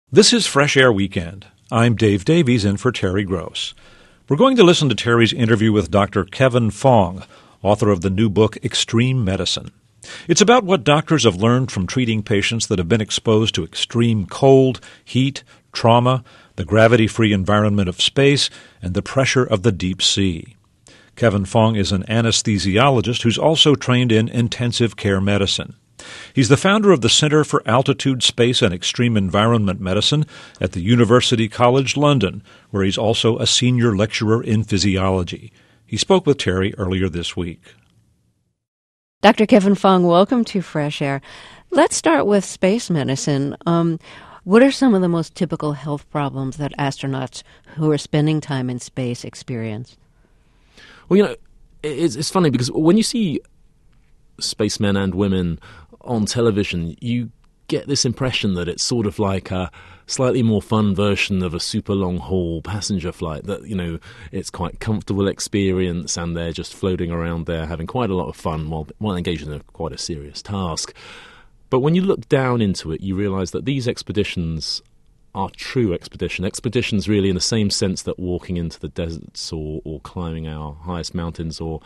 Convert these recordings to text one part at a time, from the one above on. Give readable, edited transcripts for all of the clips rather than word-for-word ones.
This is Fresh Air Weekend. I'm Dave Davies in for Terry Gross. We're going to listen to Terry's interview with Dr. Kevin Fong, author of the new book Extreme Medicine. It's about what doctors have learned from treating patients that have been exposed to extreme cold, heat, trauma, the gravity-free environment of space, and the pressure of the deep sea. Kevin Fong is an anesthesiologist who's also trained in intensive care medicine. He's the founder of the Center for Altitude, Space, and Extreme Environment Medicine at the University College London, where he's also a senior lecturer in physiology. He spoke with Terry earlier this week. Dr. Kevin Fong, welcome to Fresh Air. Let's start with space medicine. What are some of the most typical health problems that astronauts who are spending time in space experience? Well, it's funny because when you see spacemen and women on television, you get this impression that it's sort of like a slightly more fun version of a super long-haul passenger flight, that, it's quite comfortable experience and they're just floating around there having quite a lot of fun while engaged in quite a serious task. But when you look down into it, you realise that these expeditions are true expeditions really in the same sense that walking into the deserts or climbing our highest mountains or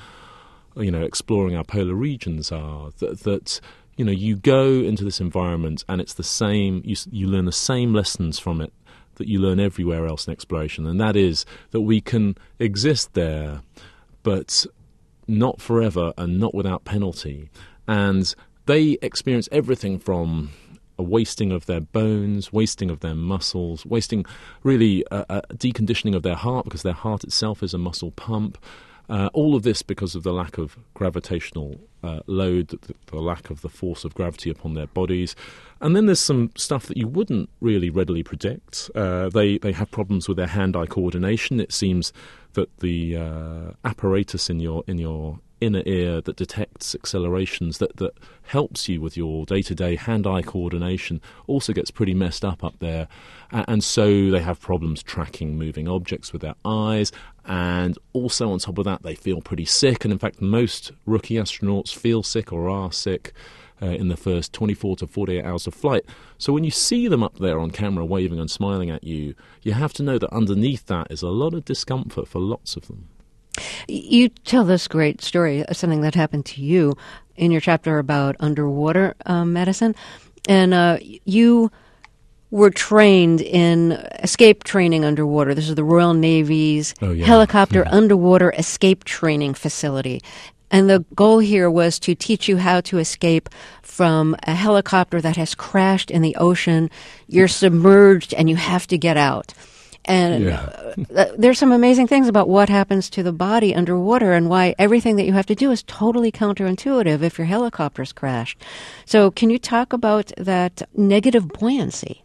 exploring our polar regions are, that you go into this environment and it's the same, you learn the same lessons from it that you learn everywhere else in exploration, and that is that we can exist there, but not forever and not without penalty. And they experience everything from a wasting of their bones, wasting of their muscles, wasting really a deconditioning of their heart, because their heart itself is a muscle pump. All of this because of the lack of gravitational load, the lack of the force of gravity upon their bodies. And then there's some stuff that you wouldn't really readily predict. They have problems with their hand-eye coordination. It seems that the apparatus in your inner ear that detects accelerations, that helps you with your day-to-day hand-eye coordination, also gets pretty messed up there. And so they have problems tracking moving objects with their eyes. And also on top of that, they feel pretty sick. And in fact, most rookie astronauts feel sick or are sick in the first 24 to 48 hours of flight. So when you see them up there on camera waving and smiling at you, you have to know that underneath that is a lot of discomfort for lots of them. You tell this great story, something that happened to you in your chapter about underwater medicine. And you were trained in escape training underwater. This is the Royal Navy's helicopter underwater escape training facility. And the goal here was to teach you how to escape from a helicopter that has crashed in the ocean. You're submerged and you have to get out. And there's some amazing things about what happens to the body underwater and why everything that you have to do is totally counterintuitive if your helicopter's crashed. So can you talk about that negative buoyancy?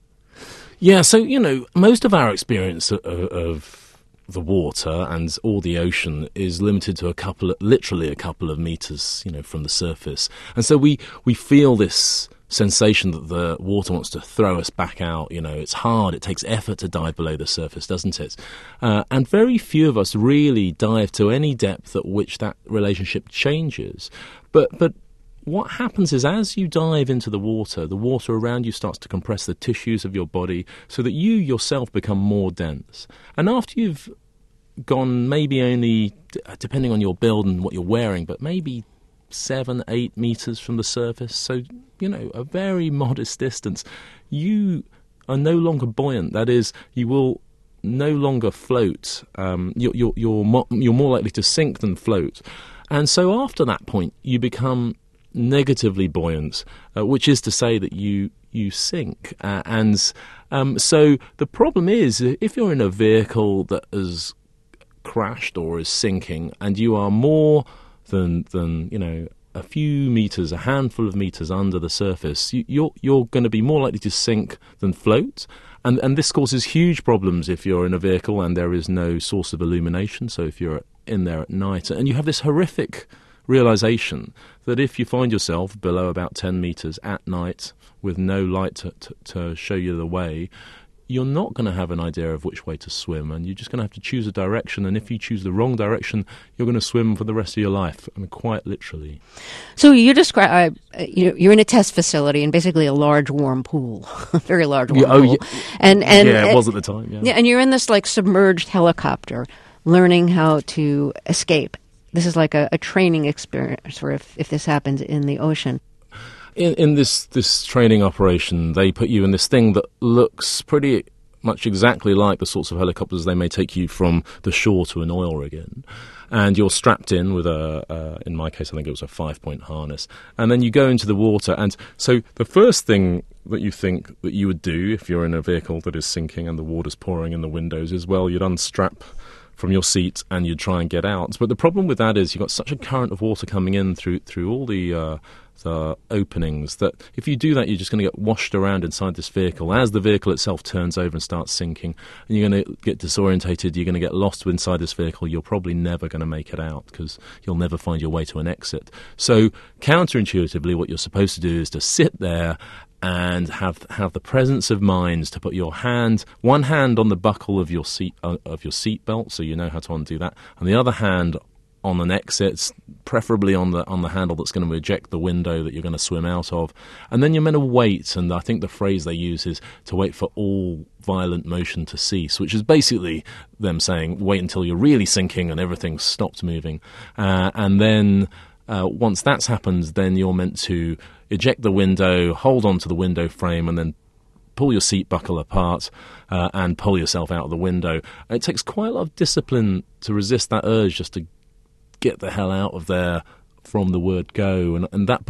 Yeah, so, most of our experience of the water and or the ocean is limited to literally a couple of meters, from the surface. And so we feel this sensation that the water wants to throw us back out. It's hard, it takes effort to dive below the surface, doesn't it? And very few of us really dive to any depth at which that relationship changes. But what happens is, as you dive into the water around you starts to compress the tissues of your body so that you yourself become more dense. And after you've gone maybe only, depending on your build and what you're wearing, but maybe 7-8 meters from the surface, so a very modest distance, you are no longer buoyant. That is, you will no longer float. You're more likely to sink than float. And so after that point, you become negatively buoyant, which is to say that you sink. So the problem is, if you're in a vehicle that has crashed or is sinking, and you are more than a few meters, a handful of meters under the surface, you're going to be more likely to sink than float. And this causes huge problems if you're in a vehicle and there is no source of illumination. So if you're in there at night and you have this horrific realization that if you find yourself below about 10 meters at night with no light to show you the way, you're not going to have an idea of which way to swim, and you're just going to have to choose a direction. And if you choose the wrong direction, you're going to swim for the rest of your life. I mean, quite literally. So you describe you're in a test facility in basically a large warm pool, a very large warm pool. Yeah. And it was at the time. Yeah, and you're in this like submerged helicopter, learning how to escape. This is like a training experience for if this happens in the ocean. In this training operation, they put you in this thing that looks pretty much exactly like the sorts of helicopters they may take you from the shore to an oil rig in. And you're strapped in with in my case, I think it was a 5-point harness. And then you go into the water. And so the first thing that you think that you would do if you're in a vehicle that is sinking and the water's pouring in the windows is, well, you'd unstrap from your seat and you'd try and get out. But the problem with that is you've got such a current of water coming in through all the openings that if you do that, you're just going to get washed around inside this vehicle as the vehicle itself turns over and starts sinking, and you're going to get disorientated, you're going to get lost inside this vehicle. You're probably never going to make it out because you'll never find your way to an exit. So counterintuitively, what you're supposed to do is to sit there and have the presence of mind to put one hand on the buckle of your seat belt, so you know how to undo that, and the other hand on an exit, preferably on the handle that's going to eject the window that you're going to swim out of. And then you're meant to wait, and I think the phrase they use is to wait for all violent motion to cease, which is basically them saying wait until you're really sinking and everything's stopped moving. And then once that's happened, then you're meant to eject the window, hold on to the window frame, and then pull your seat buckle apart and pull yourself out of the window. It takes quite a lot of discipline to resist that urge just to get the hell out of there from the word go, and that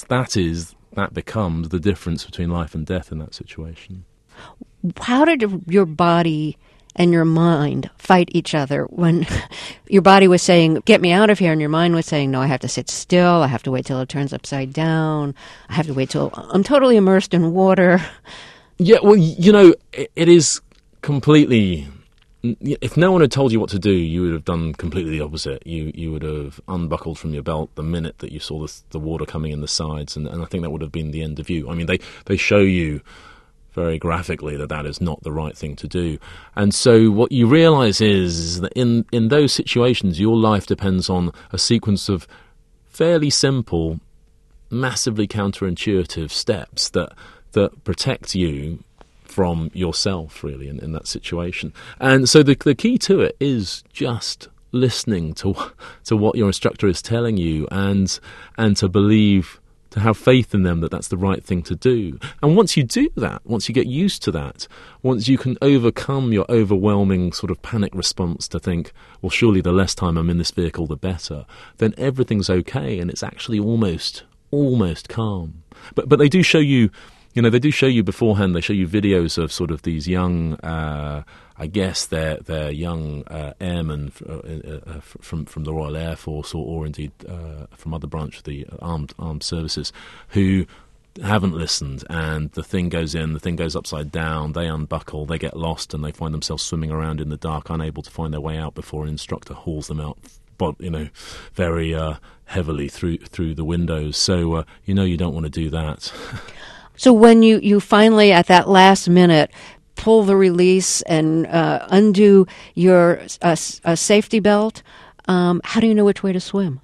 becomes the difference between life and death in that situation. How did your body and your mind fight each other when your body was saying, get me out of here, and your mind was saying, no, I have to sit still, I have to wait till it turns upside down, I have to wait till I'm totally immersed in water? Yeah, well, it is completely... If no one had told you what to do, you would have done completely the opposite. You would have unbuckled from your belt the minute that you saw the water coming in the sides, and I think that would have been the end of you. I mean, they show you very graphically that is not the right thing to do. And so what you realise is that in those situations, your life depends on a sequence of fairly simple, massively counterintuitive steps that protect you from yourself, really, in that situation. And so the key to it is just listening to what your instructor is telling you, and to believe, to have faith in them that that's the right thing to do. And once you do that, once you get used to that, once you can overcome your overwhelming sort of panic response to think, well, surely the less time I'm in this vehicle, the better, then everything's okay, and it's actually almost calm. But they do show you, they do show you beforehand, they show you videos of sort of these young, I guess they're young airmen from the Royal Air Force or indeed from other branch of the armed services who haven't listened, and the thing goes in, the thing goes upside down, they unbuckle, they get lost, and they find themselves swimming around in the dark, unable to find their way out before an instructor hauls them out, but very heavily through the windows. So you don't want to do that. So when you finally, at that last minute, pull the release and undo your safety belt, how do you know which way to swim?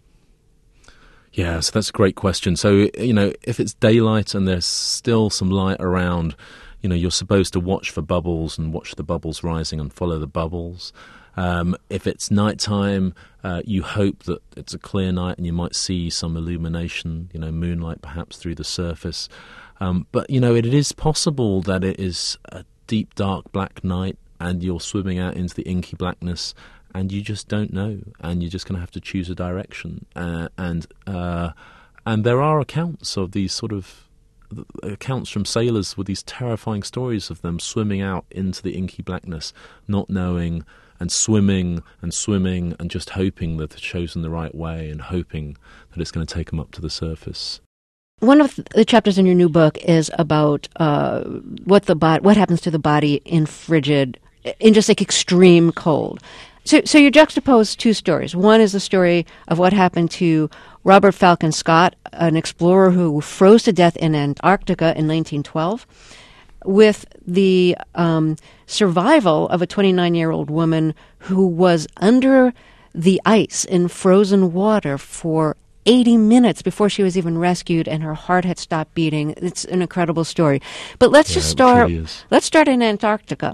Yeah, so that's a great question. So, if it's daylight and there's still some light around, you're supposed to watch for bubbles and watch the bubbles rising and follow the bubbles. If it's nighttime, you hope that it's a clear night and you might see some illumination, moonlight perhaps through the surface. But, it is possible that it is a deep, dark, black night and you're swimming out into the inky blackness and you just don't know, and you're just going to have to choose a direction. And there are accounts of these sort of accounts from sailors with these terrifying stories of them swimming out into the inky blackness, not knowing, and swimming and just hoping that they've chosen the right way and hoping that it's going to take them up to the surface. One of the chapters in your new book is about what happens to the body in just like extreme cold. So you juxtapose two stories. One is the story of what happened to Robert Falcon Scott, an explorer who froze to death in Antarctica in 1912. with the survival of a 29-year-old woman who was under the ice in frozen water for 80 minutes before she was even rescued, and her heart had stopped beating. It's an incredible story. But let's just start. Really is. Let's start in Antarctica.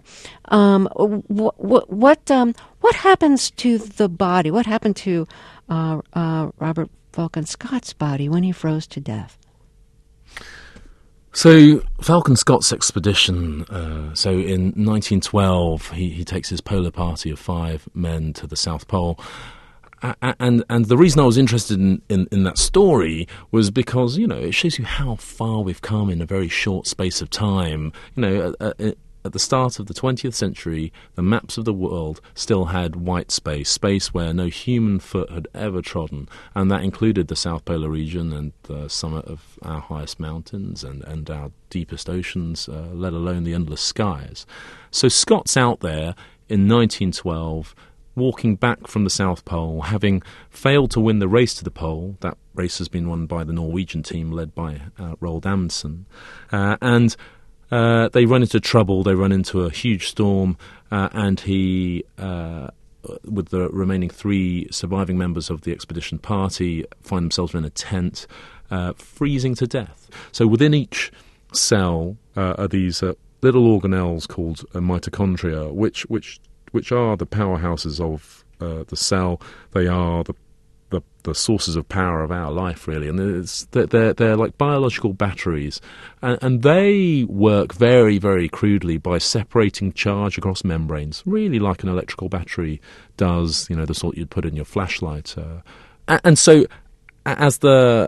What happens to the body? What happened to Robert Falcon Scott's body when he froze to death? So Falcon Scott's expedition, so in 1912, he takes his polar party of 5 men to the South Pole. And the reason I was interested in that story was because, it shows you how far we've come in a very short space of time. At the start of the 20th century, the maps of the world still had white space where no human foot had ever trodden, and that included the South Polar region and the summit of our highest mountains and our deepest oceans, let alone the endless skies. So Scott's out there in 1912, walking back from the South Pole, having failed to win the race to the pole. That race has been won by the Norwegian team led by Roald Amundsen. They run into trouble, they run into a huge storm, and he, with the remaining 3 surviving members of the expedition party, find themselves in a tent, freezing to death. So within each cell are these little organelles called mitochondria, which are the powerhouses of the cell. They are the sources of power of our life, really, and they're like biological batteries, and they work very, very crudely by separating charge across membranes, really like an electrical battery does, the sort you'd put in your flashlight. And so, as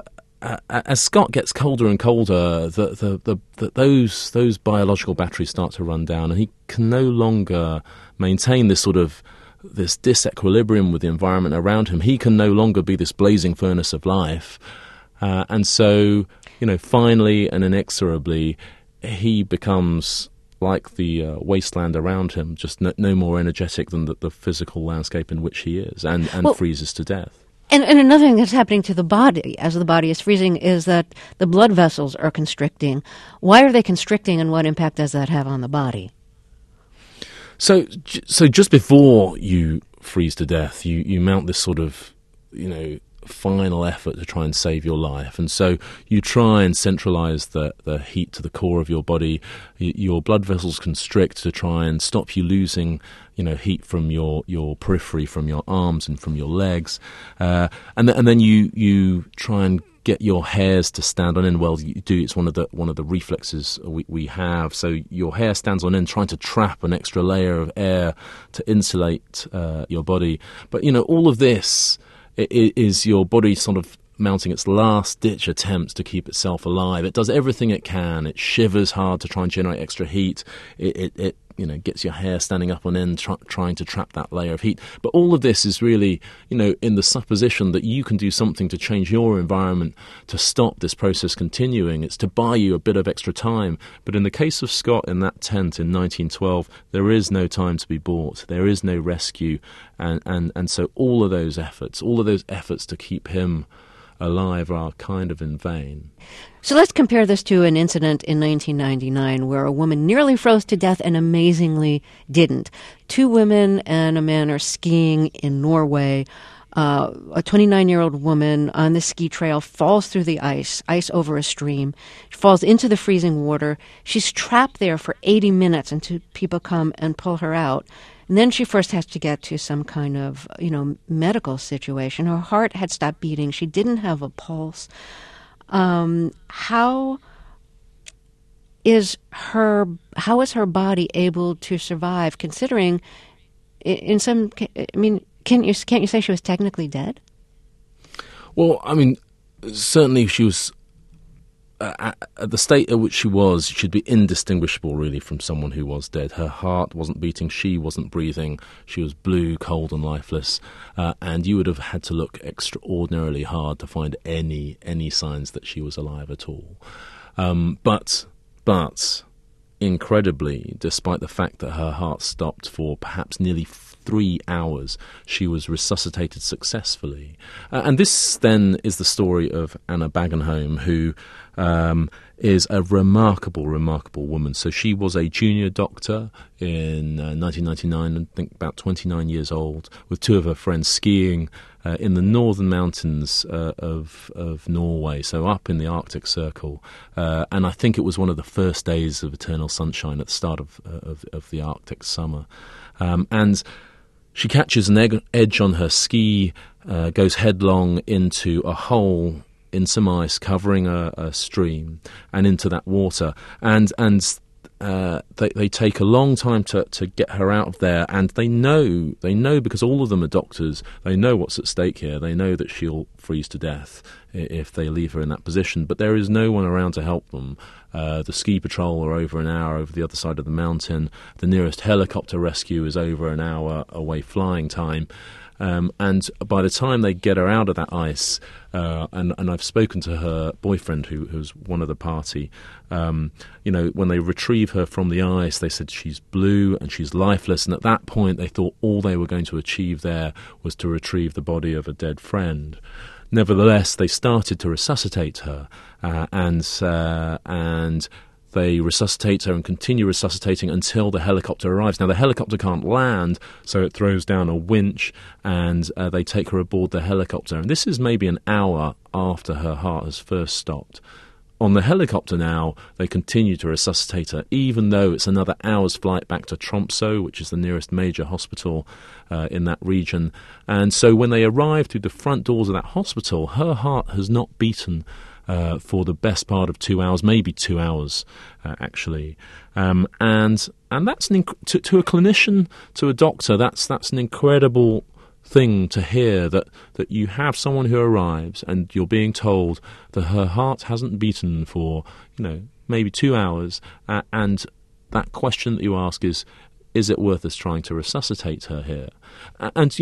Scott gets colder and colder, those biological batteries start to run down, and he can no longer maintain this disequilibrium with the environment around him. He can no longer be this blazing furnace of life. And so, finally and inexorably, he becomes like the wasteland around him, just no more energetic than the physical landscape in which he is, and freezes to death. And another thing that's happening to the body as the body is freezing is that the blood vessels are constricting. Why are they constricting, and what impact does that have on the body? So just before you freeze to death, you mount this sort of, final effort to try and save your life. And so you try and centralize the heat to the core of your body. Your blood vessels constrict to try and stop you losing, heat from your periphery, from your arms and from your legs. And then you try and get your hairs to stand on end. Well, you do. It's one of the reflexes we have. So your hair stands on end, trying to trap an extra layer of air to insulate your body. But all of this is your body sort of mounting its last-ditch attempts to keep itself alive. It does everything it can. It shivers hard to try and generate extra heat. It gets your hair standing up on end, trying to trap that layer of heat. But all of this is really, in the supposition that you can do something to change your environment to stop this process continuing. It's to buy you a bit of extra time. But in the case of Scott in that tent in 1912, there is no time to be bought. There is no rescue. And so all of those efforts to keep him alive are kind of in vain. So let's compare this to an incident in 1999 where a woman nearly froze to death and amazingly didn't. 2 women and a man are skiing in Norway. A 29-year-old woman on the ski trail falls through the ice over a stream. She falls into the freezing water. She's trapped there for 80 minutes until people come and pull her out. And then she first has to get to some kind of, medical situation. Her heart had stopped beating. She didn't have a pulse. How is her body able to survive, considering can't you say she was technically dead? Well, certainly she was at the state at which she was, she'd be indistinguishable really from someone who was dead. Her heart wasn't beating, she wasn't breathing, she was blue, cold and lifeless, and you would have had to look extraordinarily hard to find any signs that she was alive at all. But incredibly, despite the fact that her heart stopped for perhaps nearly 3 hours, she was resuscitated successfully. And this then is the story of Anna Bagenholm, who is a remarkable woman. So she was a junior doctor in 1999, I think about 29 years old, with two of her friends skiing in the northern mountains of Norway, so up in the Arctic Circle. And I think it was one of the first days of eternal sunshine at the start of the Arctic summer. And she catches an edge on her ski, goes headlong into a hole in some ice covering a stream and into that water, and they take a long time to get her out of there, and they know because all of them are doctors, they know what's at stake here. They know that she'll freeze to death if they leave her in that position, but there is no one around to help them. The ski patrol are over an hour over the other side of the mountain. The nearest helicopter rescue is over an hour away flying time. And by the time they get her out of that ice, and I've spoken to her boyfriend, who's one of the party, when they retrieve her from the ice, they said she's blue and she's lifeless. And at that point, they thought all they were going to achieve there was to retrieve the body of a dead friend. Nevertheless, they started to resuscitate her, and they resuscitate her and continue resuscitating until the helicopter arrives. Now, the helicopter can't land, so it throws down a winch, and they take her aboard the helicopter. And this is maybe an hour after her heart has first stopped. On the helicopter now, they continue to resuscitate her, even though it's another hour's flight back to Tromsø, which is the nearest major hospital in that region. And so when they arrive through the front doors of that hospital, her heart has not beaten for the best part of 2 hours, maybe 2 hours, actually. And that's to a clinician, to a doctor, that's an incredible thing to hear, that you have someone who arrives and you're being told that her heart hasn't beaten for maybe 2 hours, and that question that you ask is it worth us trying to resuscitate her here? And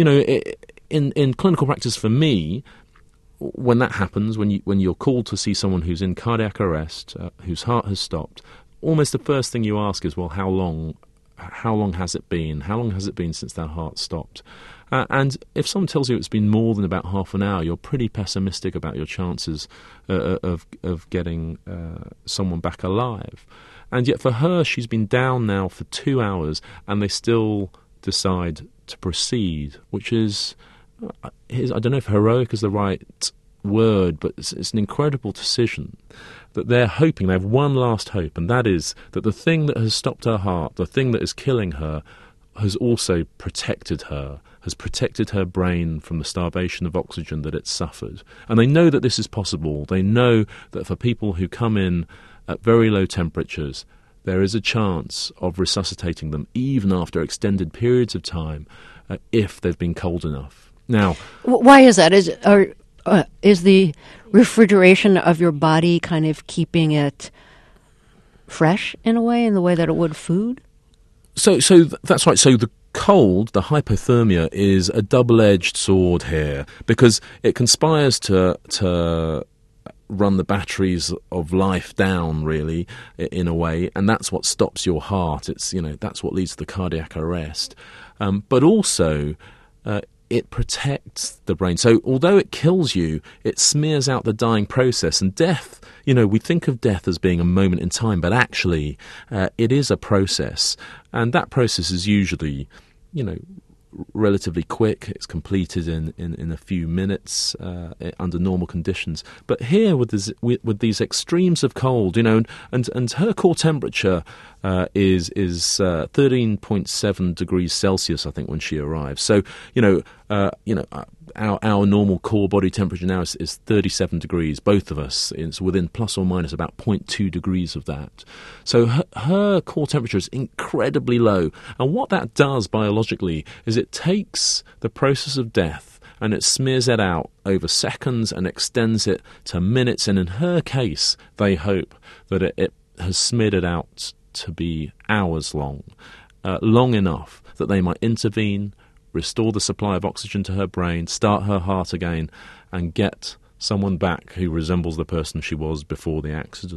in clinical practice for me, when that happens, when you're called to see someone who's in cardiac arrest, whose heart has stopped, almost the first thing you ask is, well, how long has it been? How long has it been since that heart stopped? And if someone tells you it's been more than about half an hour, you're pretty pessimistic about your chances of getting someone back alive. And yet for her, she's been down now for 2 hours, and they still decide to proceed, which is, I don't know if heroic is the right word, but it's an incredible decision, that they're hoping, they have one last hope, and that is that the thing that has stopped her heart, the thing that is killing her, has also protected her, has protected her brain from the starvation of oxygen that it suffered. And they know that this is possible. They know that for people who come in at very low temperatures, there is a chance of resuscitating them even after extended periods of time if they've been cold enough. Now, why is that? Is the refrigeration of your body kind of keeping it fresh in a way, in the way that it would food? So that's right. So the cold, the hypothermia, is a double-edged sword here, because it conspires to run the batteries of life down, really, in a way, and that's what stops your heart. It's that's what leads to the cardiac arrest. But also, it protects the brain. So although it kills you, it smears out the dying process. And death, we think of death as being a moment in time, but actually it is a process. And that process is usually, relatively quick. It's completed in a few minutes under normal conditions. But here with these extremes of cold, and her core temperature is 13.7 degrees Celsius, I think, when she arrives. So our normal core body temperature now is 37 degrees. Both of us, it's within plus or minus about 0.2 degrees of that. So her core temperature is incredibly low. And what that does biologically is it takes the process of death and it smears it out over seconds and extends it to minutes. And in her case, they hope that it has smeared it out to be hours long, long enough that they might intervene, restore the supply of oxygen to her brain, start her heart again, and get someone back who resembles the person she was before the accident.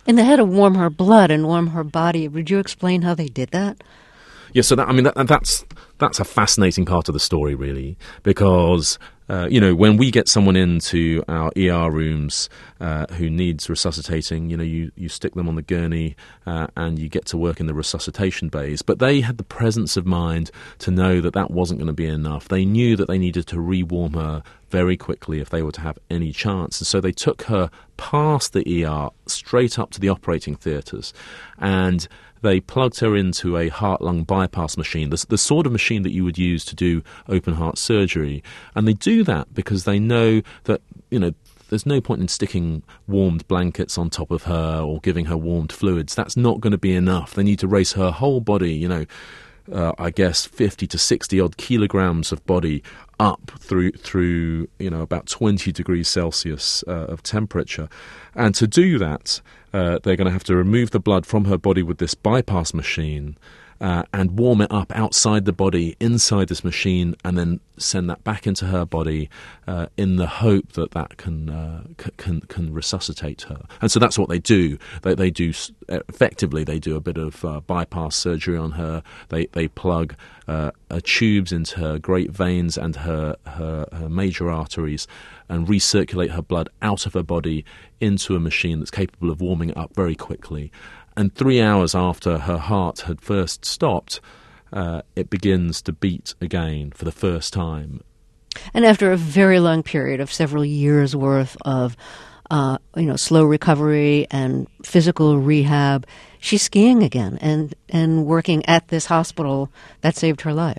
And they had to warm her blood and warm her body. Would you explain how they did that? Yeah, so that's a fascinating part of the story, really, because when we get someone into our ER rooms who needs resuscitating, you stick them on the gurney and you get to work in the resuscitation bays. But they had the presence of mind to know that that wasn't going to be enough. They knew that they needed to rewarm her very quickly if they were to have any chance. And so they took her past the ER straight up to the operating theatres, and they plugged her into a heart-lung bypass machine, the sort of machine that you would use to do open-heart surgery. And they do that because they know that, there's no point in sticking warmed blankets on top of her or giving her warmed fluids. That's not going to be enough. They need to raise her whole body, I guess 50 to 60 odd kilograms of body up through about 20 degrees Celsius of temperature. And to do that, they're going to have to remove the blood from her body with this bypass machine and warm it up outside the body, inside this machine, and then send that back into her body in the hope that can resuscitate her. And so that's what they do. They do effectively. They do a bit of bypass surgery on her. They plug tubes into her great veins and her major arteries, and recirculate her blood out of her body into a machine that's capable of warming it up very quickly. And 3 hours after her heart had first stopped, it begins to beat again for the first time. And after a very long period of several years' worth of slow recovery and physical rehab, she's skiing again and working at this hospital that saved her life.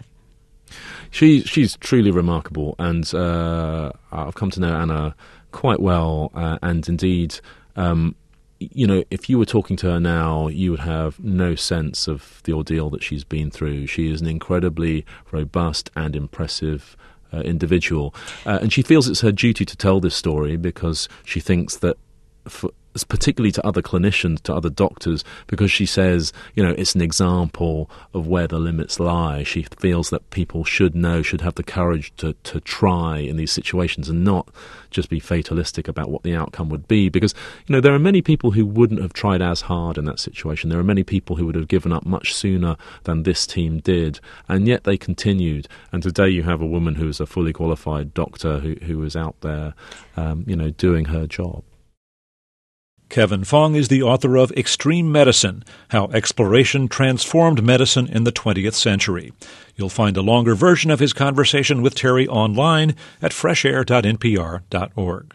She's truly remarkable, and I've come to know Anna quite well, and indeed, if you were talking to her now, you would have no sense of the ordeal that she's been through. She is an incredibly robust and impressive individual, and she feels it's her duty to tell this story because she thinks that, particularly to other clinicians, to other doctors, because she says, it's an example of where the limits lie. She feels that people should have the courage to try in these situations and not just be fatalistic about what the outcome would be. Because, there are many people who wouldn't have tried as hard in that situation. There are many people who would have given up much sooner than this team did, and yet they continued. And today you have a woman who is a fully qualified doctor who is out there, doing her job. Kevin Fong is the author of Extreme Medicine, How Exploration Transformed Medicine in the 20th Century. You'll find a longer version of his conversation with Terry online at freshair.npr.org.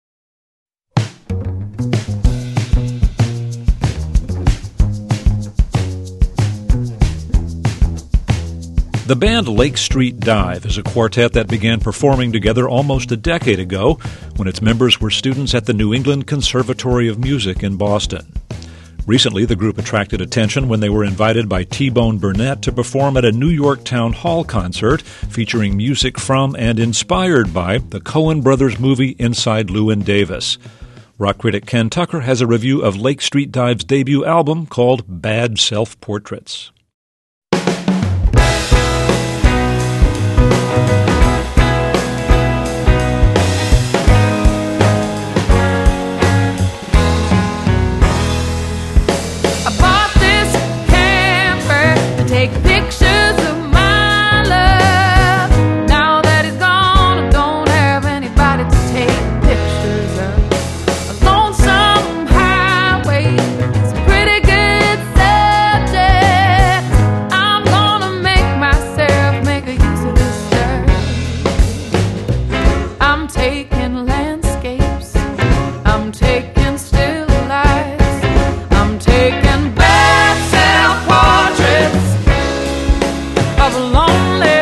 The band Lake Street Dive is a quartet that began performing together almost a decade ago when its members were students at the New England Conservatory of Music in Boston. Recently, the group attracted attention when they were invited by T-Bone Burnett to perform at a New York Town Hall concert featuring music from and inspired by the Coen Brothers movie Inside Llewyn Davis. Rock critic Ken Tucker has a review of Lake Street Dive's debut album called Bad Self-Portraits. Take pictures of my love. Now that he's gone, I don't have anybody to take pictures of. A lonesome highway, it's a pretty good subject. I'm gonna make myself make a use of this dirt. I'm taking landscapes, I'm taking still lives, I'm taking bad self-portraits of a lonely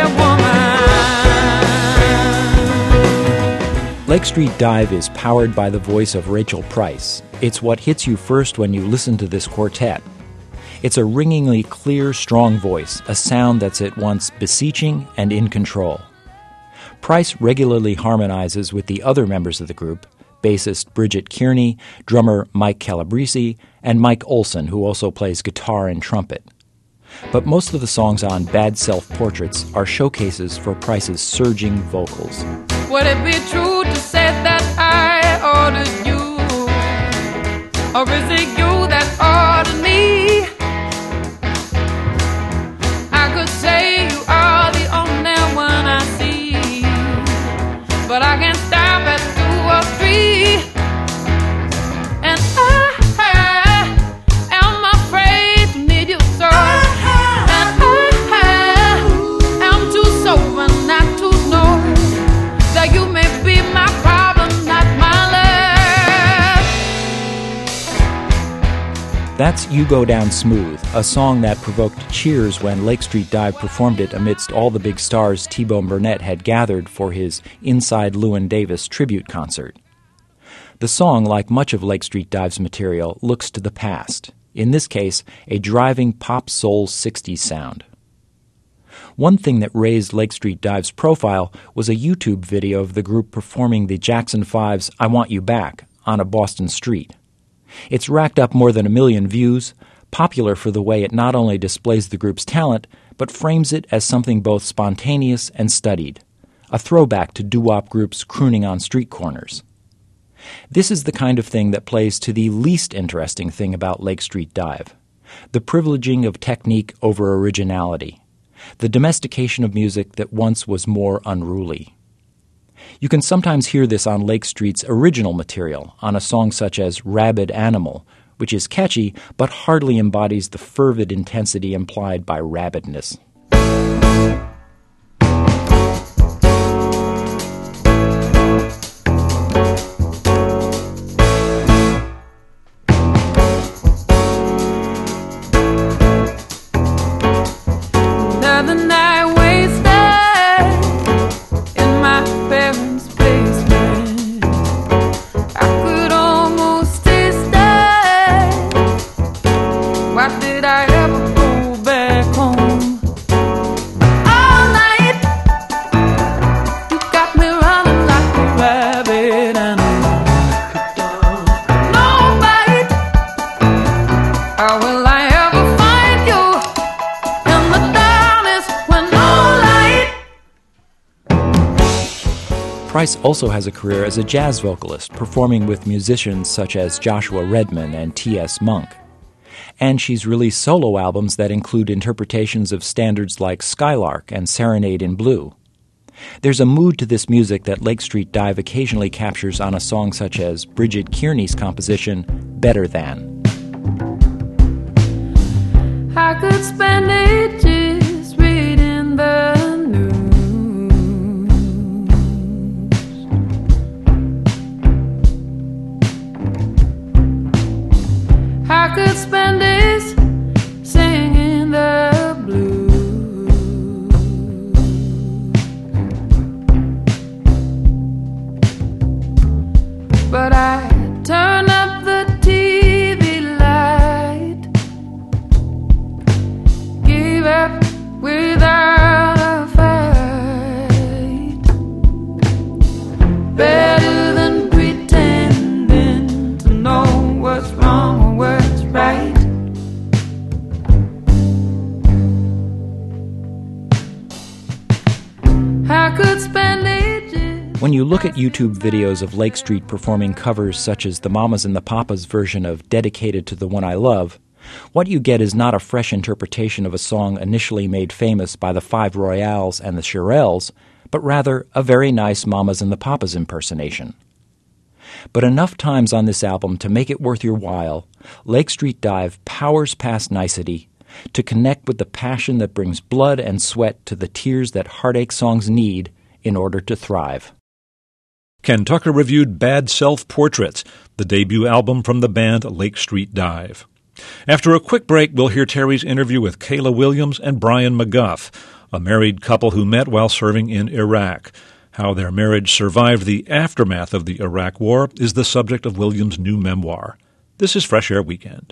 woman. Lake Street Dive is powered by the voice of Rachel Price. It's what hits you first when you listen to this quartet. It's a ringingly clear, strong voice, a sound that's at once beseeching and in control. Price regularly harmonizes with the other members of the group, bassist Bridget Kearney, drummer Mike Calabrese, and Mike Olson, who also plays guitar and trumpet. But most of the songs on Bad Self-Portraits are showcases for Price's surging vocals. Would it be true to say that I ordered you? Or is it you It's You Go Down Smooth, a song that provoked cheers when Lake Street Dive performed it amidst all the big stars T-Bone Burnett had gathered for his Inside Llewyn Davis tribute concert. The song, like much of Lake Street Dive's material, looks to the past. In this case, a driving pop-soul 60s sound. One thing that raised Lake Street Dive's profile was a YouTube video of the group performing the Jackson 5's I Want You Back on a Boston street. It's racked up more than 1 million views, popular for the way it not only displays the group's talent, but frames it as something both spontaneous and studied, a throwback to doo-wop groups crooning on street corners. This is the kind of thing that plays to the least interesting thing about Lake Street Dive, the privileging of technique over originality, the domestication of music that once was more unruly. You can sometimes hear this on Lake Street's original material, on a song such as Rabid Animal, which is catchy but hardly embodies the fervid intensity implied by rabidness. Another night wasted in my parents' basement. I could almost taste it. Why did I ever go back home? All night you got me running like a rabbit animal. No bite. How will I ever find you in the darkness when no light? Price also has a career as a jazz vocalist, performing with musicians such as Joshua Redman and T.S. Monk. And she's released solo albums that include interpretations of standards like Skylark and Serenade in Blue. There's a mood to this music that Lake Street Dive occasionally captures on a song such as Bridget Kearney's composition, Better Than. I could spend ages reading the news. I could spend days singing the blues. But I turn up the TV light, give up without a fight. Better than pretending to know what's wrong or what's right. I could spend ages. When you look at YouTube videos of Lake Street performing covers such as the Mamas and the Papas version of Dedicated to the One I Love, what you get is not a fresh interpretation of a song initially made famous by the Five Royales and the Shirelles, but rather a very nice Mamas and the Papas impersonation. But enough times on this album to make it worth your while, Lake Street Dive powers past nicety to connect with the passion that brings blood and sweat to the tears that heartache songs need in order to thrive. Ken Tucker reviewed Bad Self-Portraits, the debut album from the band Lake Street Dive. After a quick break, we'll hear Terry's interview with Kayla Williams and Brian McGuff, a married couple who met while serving in Iraq. How their marriage survived the aftermath of the Iraq War is the subject of Williams' new memoir. This is Fresh Air Weekend.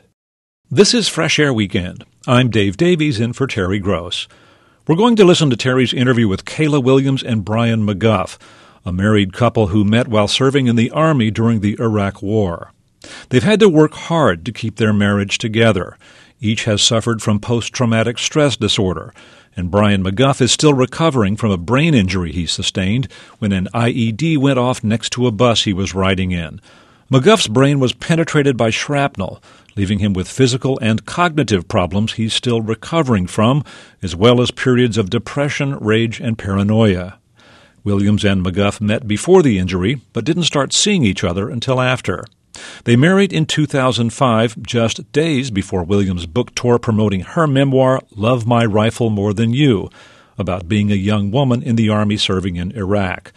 I'm Dave Davies in for Terry Gross. We're going to listen to Terry's interview with Kayla Williams and Brian McGuff, a married couple who met while serving in the Army during the Iraq War. They've had to work hard to keep their marriage together. Each has suffered from post-traumatic stress disorder, and Brian McGuff is still recovering from a brain injury he sustained when an IED went off next to a bus he was riding in. McGuff's brain was penetrated by shrapnel, leaving him with physical and cognitive problems he's still recovering from, as well as periods of depression, rage, and paranoia. Williams and McGuff met before the injury, but didn't start seeing each other until after. They married in 2005, just days before Williams' book tour promoting her memoir, Love My Rifle More Than You, about being a young woman in the Army serving in Iraq.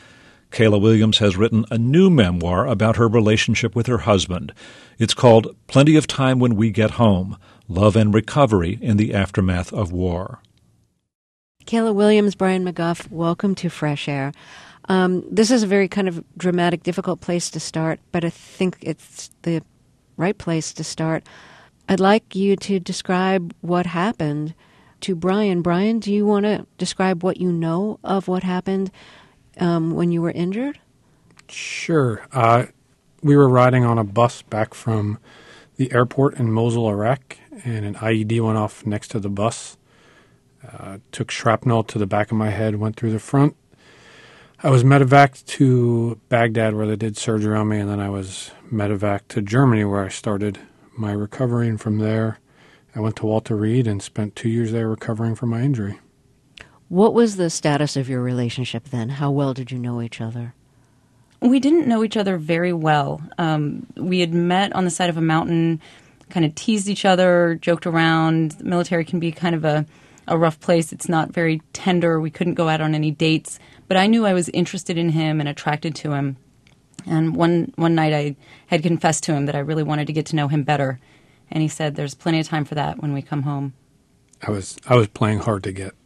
Kayla Williams has written a new memoir about her relationship with her husband. It's called Plenty of Time When We Get Home, Love and Recovery in the Aftermath of War. Kayla Williams, Brian McGuff, welcome to Fresh Air. This is a very kind of dramatic, difficult place to start, but I think it's the right place to start. I'd like you to describe what happened to Brian. Brian, do you want to describe what you know of what happened when you were injured? Sure. We were riding on a bus back from the airport in Mosul, Iraq, and an IED went off next to the bus. Took shrapnel to the back of my head, went through the front. I was medevaced to Baghdad where they did surgery on me, and then I was medevaced to Germany where I started my recovery, and from there I went to Walter Reed and spent 2 years there recovering from my injury. What was the status of your relationship then? How well did you know each other? We didn't know each other very well. We had met on the side of a mountain, kind of teased each other, joked around. The military can be kind of a rough place. It's not very tender. We couldn't go out on any dates. But I knew I was interested in him and attracted to him. And one night I had confessed to him that I really wanted to get to know him better. And he said, "There's plenty of time for that when we come home." I was playing hard to get.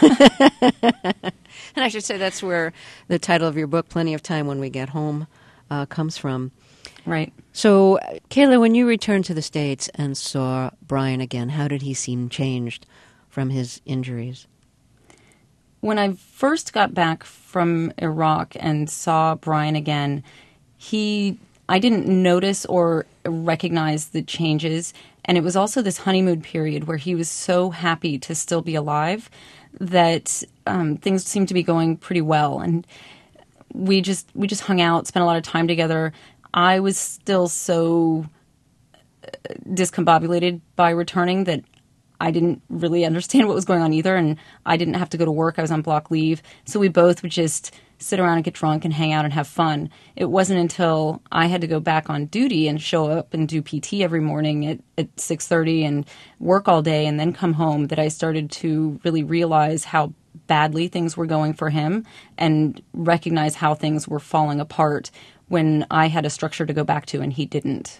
And I should say that's where the title of your book, Plenty of Time When We Get Home, comes from. Right. So, Kayla, when you returned to the States and saw Brian again, how did he seem changed from his injuries? When I first got back from Iraq and saw Brian again, I didn't notice or recognize the changes. And it was also this honeymoon period where he was so happy to still be alive that things seemed to be going pretty well. And we just hung out, spent a lot of time together. I was still so discombobulated by returning that I didn't really understand what was going on either, and I didn't have to go to work. I was on block leave. So we both would just sit around and get drunk and hang out and have fun. It wasn't until I had to go back on duty and show up and do PT every morning at 6:30 and work all day and then come home that I started to really realize how badly things were going for him and recognize how things were falling apart when I had a structure to go back to and he didn't.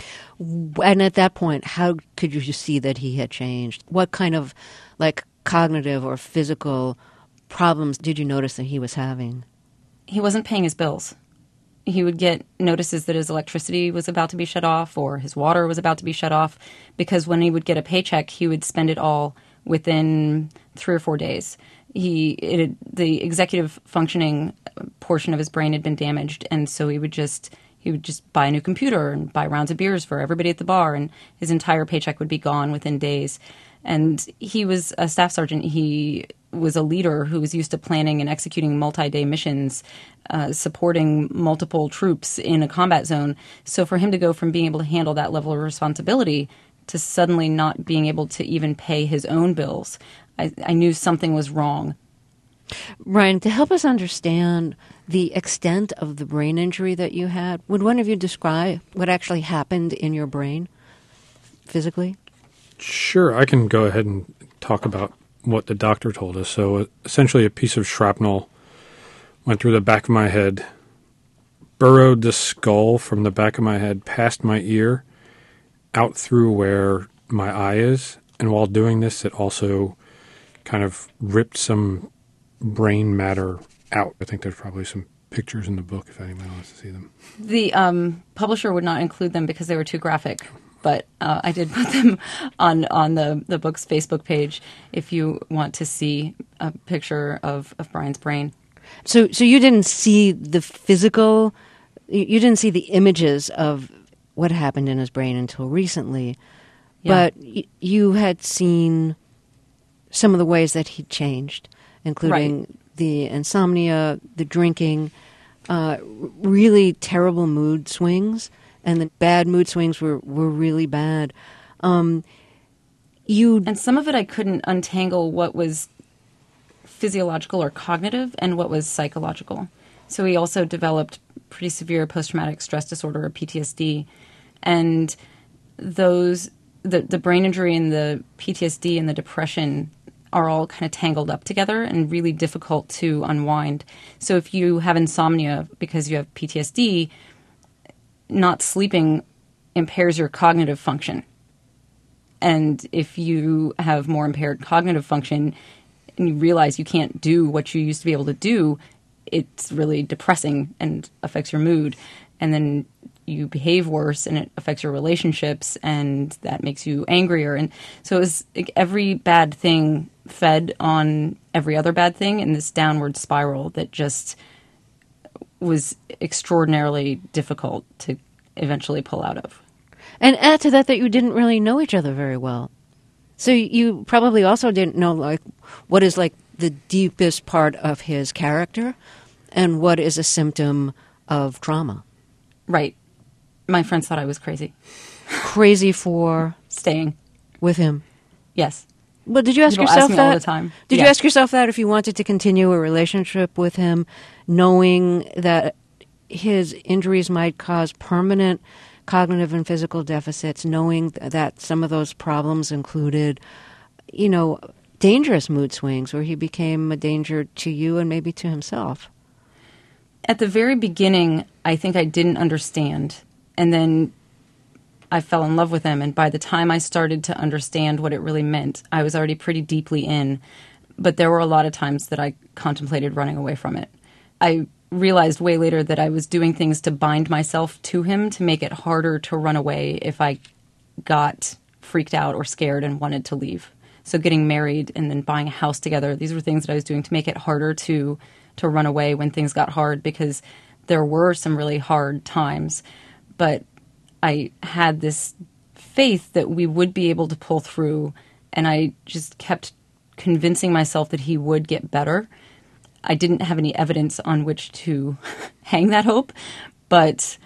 And at that point, how could you see that he had changed? What kind of, cognitive or physical problems did you notice that he was having? He wasn't paying his bills. He would get notices that his electricity was about to be shut off or his water was about to be shut off because when he would get a paycheck, he would spend it all within 3 or 4 days. The executive functioning portion of his brain had been damaged, and so he would just buy a new computer and buy rounds of beers for everybody at the bar, and his entire paycheck would be gone within days. And he was a staff sergeant. He was a leader who was used to planning and executing multi-day missions, supporting multiple troops in a combat zone. So for him to go from being able to handle that level of responsibility to suddenly not being able to even pay his own bills, I knew something was wrong. Ryan, to help us understand the extent of the brain injury that you had, would one of you describe what actually happened in your brain physically? Sure, I can go ahead and talk about what the doctor told us. So essentially a piece of shrapnel went through the back of my head, burrowed the skull from the back of my head past my ear, out through where my eye is. And while doing this, it also kind of ripped some brain matter out. I think there's probably some pictures in the book if anybody wants to see them. The publisher would not include them because they were too graphic, but I did put them on the book's Facebook page if you want to see a picture of Brian's brain. So you didn't see the physical, you didn't see the images of what happened in his brain until recently, Yeah. but you had seen some of the ways that he changed, including the insomnia, the drinking, really terrible mood swings, and the bad mood swings were really bad. And some of it I couldn't untangle what was physiological or cognitive and what was psychological. So he also developed pretty severe post-traumatic stress disorder, or PTSD, and the brain injury and the PTSD and the depression are all kind of tangled up together and really difficult to unwind. So if you have insomnia because you have PTSD, not sleeping impairs your cognitive function. And if you have more impaired cognitive function and you realize you can't do what you used to be able to do, it's really depressing and affects your mood. And then you behave worse and it affects your relationships and that makes you angrier. And so it was like every bad thing fed on every other bad thing in this downward spiral that just was extraordinarily difficult to eventually pull out of. And add to that you didn't really know each other very well. So you probably also didn't know like what is like the deepest part of his character and what is a symptom of trauma. Right. My friends thought I was crazy. Crazy for Staying. with him. Yes. But did you ask People yourself ask me that all the time. Did Yeah. you ask yourself that if you wanted to continue a relationship with him, knowing that his injuries might cause permanent cognitive and physical deficits, knowing that some of those problems included, dangerous mood swings where he became a danger to you and maybe to himself? At the very beginning, I think I didn't understand. And then I fell in love with him. And by the time I started to understand what it really meant, I was already pretty deeply in. But there were a lot of times that I contemplated running away from it. I realized way later that I was doing things to bind myself to him to make it harder to run away if I got freaked out or scared and wanted to leave. So getting married and then buying a house together, these were things that I was doing to make it harder to run away when things got hard, because there were some really hard times. But I had this faith that we would be able to pull through, and I just kept convincing myself that he would get better. I didn't have any evidence on which to hang that hope, but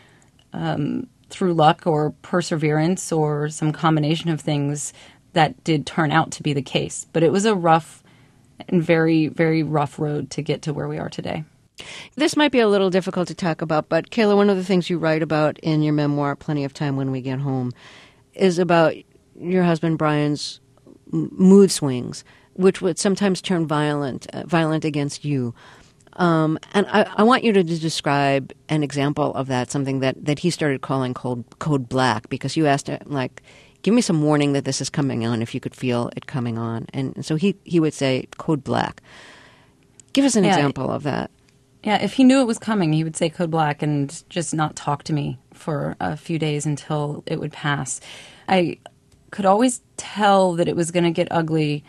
through luck or perseverance or some combination of things, that did turn out to be the case. But it was a rough and very, very rough road to get to where we are today. This might be a little difficult to talk about, but Kayla, one of the things you write about in your memoir, Plenty of Time When We Get Home, is about your husband Brian's mood swings, which would sometimes turn violent against you. And I want you to describe an example of that, something that he started calling code black, because you asked him, like, give me some warning that this is coming on if you could feel it coming on. And so he would say code black. Give us an example of that. Yeah, if he knew it was coming, he would say code black and just not talk to me for a few days until it would pass. I could always tell that it was going to get ugly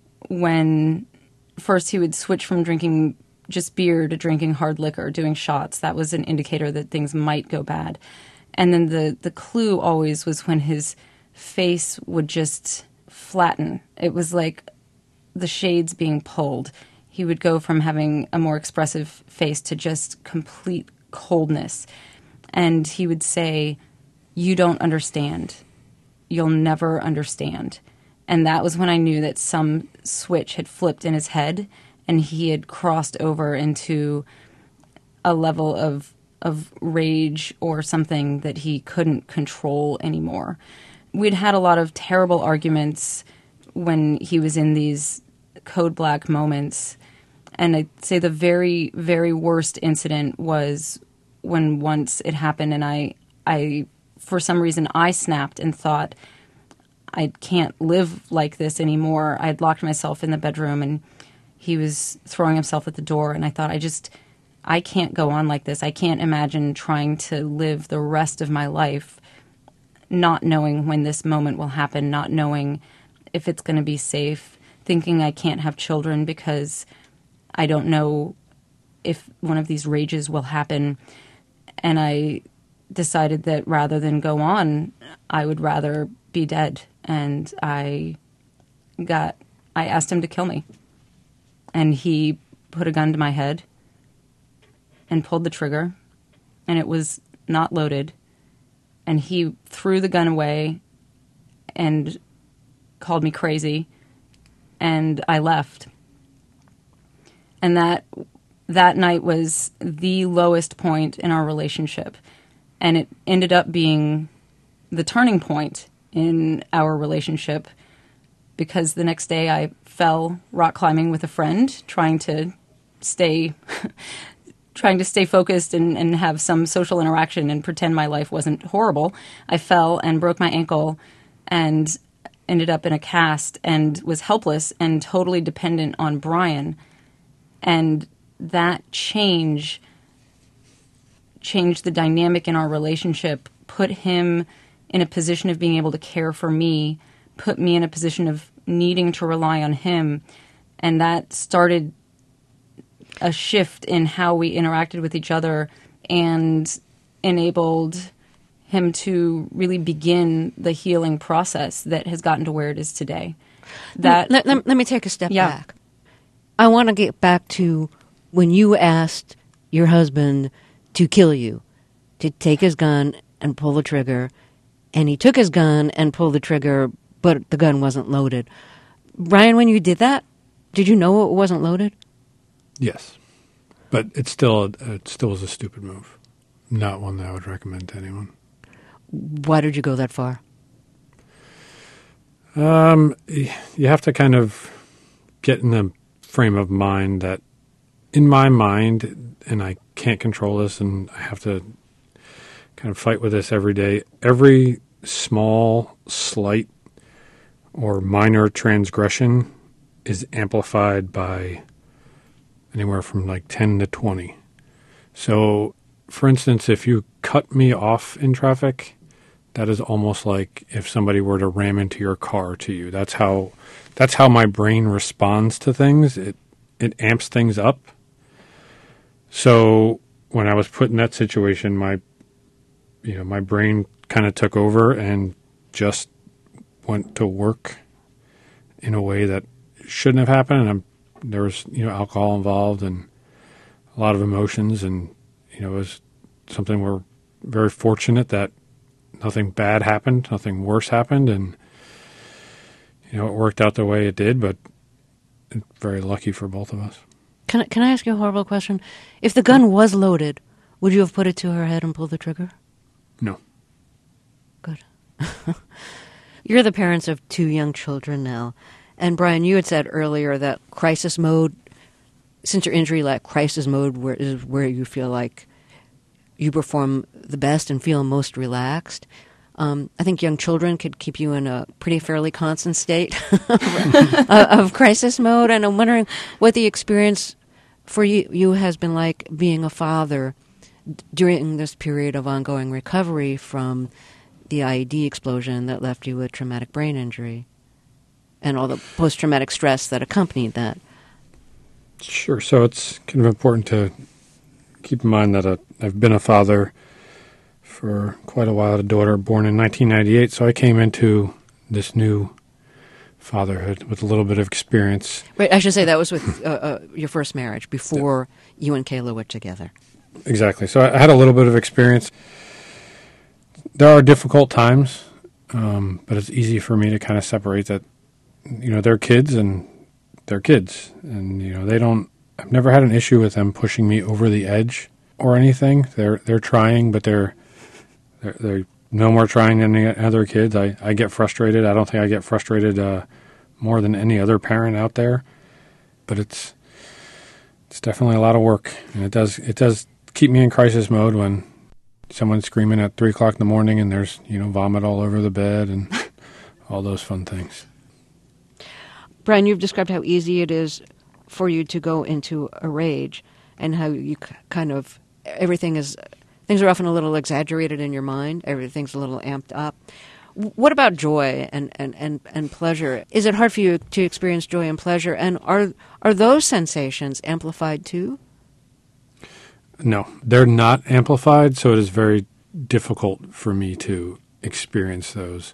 when first he would switch from drinking just beer to drinking hard liquor, doing shots. That was an indicator that things might go bad. And then the clue always was when his face would just flatten. It was like the shades being pulled. He would go from having a more expressive face to just complete coldness. And he would say, "You don't understand. You'll never understand." And that was when I knew that some switch had flipped in his head and he had crossed over into a level of rage or something that he couldn't control anymore. We'd had a lot of terrible arguments when he was in these code black moments. And I'd say the very, very worst incident was when once it happened and I for some reason, I snapped and thought, I can't live like this anymore. I had locked myself in the bedroom and he was throwing himself at the door. And I thought, I can't go on like this. I can't imagine trying to live the rest of my life not knowing when this moment will happen, not knowing if it's going to be safe, thinking I can't have children because I don't know if one of these rages will happen. And I decided that rather than go on, I would rather be dead. And I asked him to kill me. And he put a gun to my head and pulled the trigger. And it was not loaded. And he threw the gun away and called me crazy. And I left. And that night was the lowest point in our relationship. And it ended up being the turning point in our relationship because the next day I fell rock climbing with a friend, trying to stay focused and have some social interaction and pretend my life wasn't horrible. I fell and broke my ankle and ended up in a cast and was helpless and totally dependent on Brian. And that changed the dynamic in our relationship, put him in a position of being able to care for me, put me in a position of needing to rely on him. And that started a shift in how we interacted with each other and enabled him to really begin the healing process that has gotten to where it is today. Let me take a step Yeah. back. I want to get back to when you asked your husband to kill you, to take his gun and pull the trigger, and he took his gun and pulled the trigger, but the gun wasn't loaded. Brian, when you did that, did you know it wasn't loaded? Yes, but it still was a stupid move. Not one that I would recommend to anyone. Why did you go that far? You have to kind of get in the frame of mind that, in my mind, and I can't control this, and I have to kind of fight with this every day. Every small, slight, or minor transgression is amplified by anywhere from like 10 to 20. So, for instance, if you cut me off in traffic, that is almost like if somebody were to ram into your car to you. That's how my brain responds to things. It amps things up. So when I was put in that situation, my brain kind of took over and just went to work in a way that shouldn't have happened. And there was alcohol involved and a lot of emotions, and it was something we're very fortunate that nothing bad happened, nothing worse happened, and it worked out the way it did. But very lucky for both of us. Can I ask you a horrible question? If the gun was loaded, would you have put it to her head and pulled the trigger? No. Good. You're the parents of 2 young children now. And Brian, you had said earlier that crisis mode, since your injury, like crisis mode is where you feel like you perform the best and feel most relaxed. I think young children could keep you in a pretty fairly constant state of crisis mode. And I'm wondering what the experience for you has been like being a father during this period of ongoing recovery from the IED explosion that left you with traumatic brain injury and all the post-traumatic stress that accompanied that. Sure. So it's kind of important to keep in mind that I've been a father for quite a while. I had a daughter born in 1998, so I came into this new fatherhood with a little bit of experience. Right, I should say that was with your first marriage, before you and Kayla were together. Exactly. So I had a little bit of experience. There are difficult times, but it's easy for me to kind of separate that, they're kids and they're kids. And, I've never had an issue with them pushing me over the edge or anything. They're trying, but they're no more trying than any other kids. I get frustrated. I don't think I get frustrated more than any other parent out there. But it's definitely a lot of work, and it does keep me in crisis mode when someone's screaming at 3 o'clock in the morning and there's vomit all over the bed and all those fun things. Brian, you've described how easy it is for you to go into a rage, and how you kind of things are often a little exaggerated in your mind. Everything's a little amped up. What about joy and pleasure? Is it hard for you to experience joy and pleasure? And are those sensations amplified too? No, they're not amplified, so it is very difficult for me to experience those.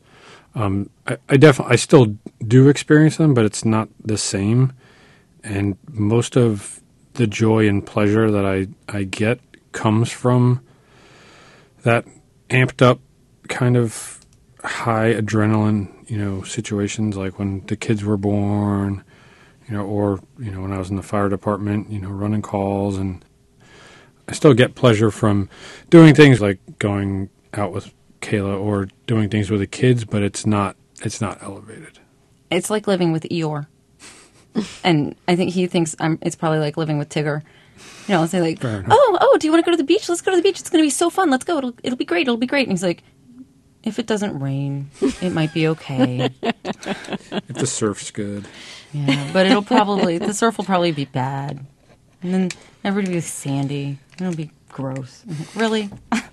I still do experience them, but it's not the same. And most of the joy and pleasure that I get comes from that amped up kind of high adrenaline, situations like when the kids were born, or when I was in the fire department, running calls. And I still get pleasure from doing things like going out with Kayla or doing things with the kids, but it's not elevated. It's like living with Eeyore. And I think he thinks it's probably like living with Tigger. You know, I'll say like, oh, do you want to go to the beach? Let's go to the beach. It's going to be so fun. Let's go. It'll be great. It'll be great. And he's like, if it doesn't rain, it might be okay. If the surf's good. Yeah, but the surf will probably be bad. And then everybody will be sandy. It'll be gross. I'm like, really?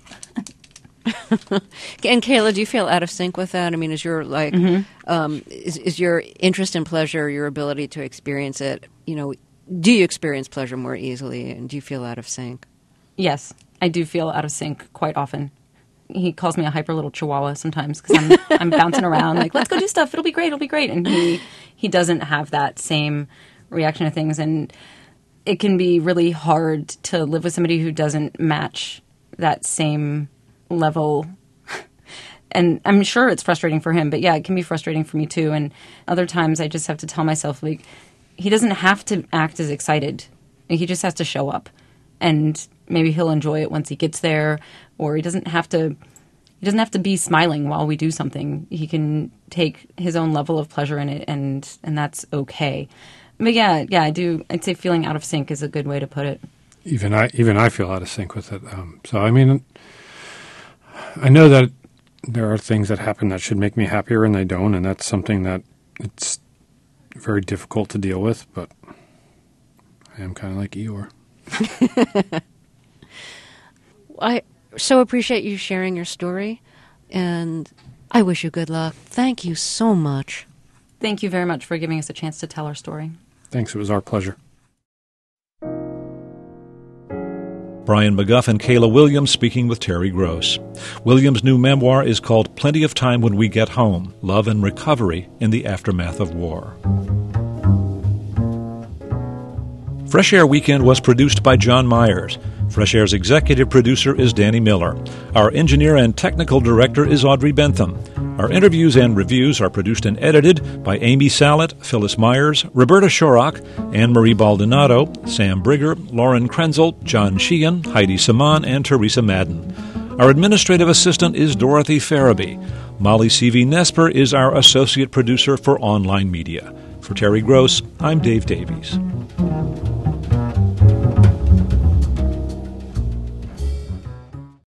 And Kayla, do you feel out of sync with that? I mean, is your is your interest in pleasure, your ability to experience it, do you experience pleasure more easily, and do you feel out of sync? Yes, I do feel out of sync quite often. He calls me a hyper little chihuahua sometimes because I'm bouncing around like, let's go do stuff. It'll be great. It'll be great. And he doesn't have that same reaction to things. And it can be really hard to live with somebody who doesn't match that same level. And I'm sure it's frustrating for him, but yeah, it can be frustrating for me too. And other times I just have to tell myself, like, he doesn't have to act as excited. He just has to show up. And maybe he'll enjoy it once he gets there, or he doesn't have to be smiling while we do something. He can take his own level of pleasure in it, and that's okay. But yeah, I do. I'd say feeling out of sync is a good way to put it. Even I feel out of sync with it. So I mean, I know that there are things that happen that should make me happier, and they don't, and that's something that it's very difficult to deal with. But I am kind of like Eeyore. I so appreciate you sharing your story, and I wish you good luck. Thank you so much. Thank you very much for giving us a chance to tell our story. Thanks. It was our pleasure. Brian McGuff and Kayla Williams speaking with Terry Gross. Williams' new memoir is called Plenty of Time When We Get Home, Love and Recovery in the Aftermath of War. Fresh Air Weekend was produced by John Myers. Fresh Air's executive producer is Danny Miller. Our engineer and technical director is Audrey Bentham. Our interviews and reviews are produced and edited by Amy Sallet, Phyllis Myers, Roberta Shorrock, Anne-Marie Baldonado, Sam Brigger, Lauren Krenzel, John Sheehan, Heidi Saman, and Teresa Madden. Our administrative assistant is Dorothy Farabee. Molly C.V. Nesper is our associate producer for online media. For Terry Gross, I'm Dave Davies.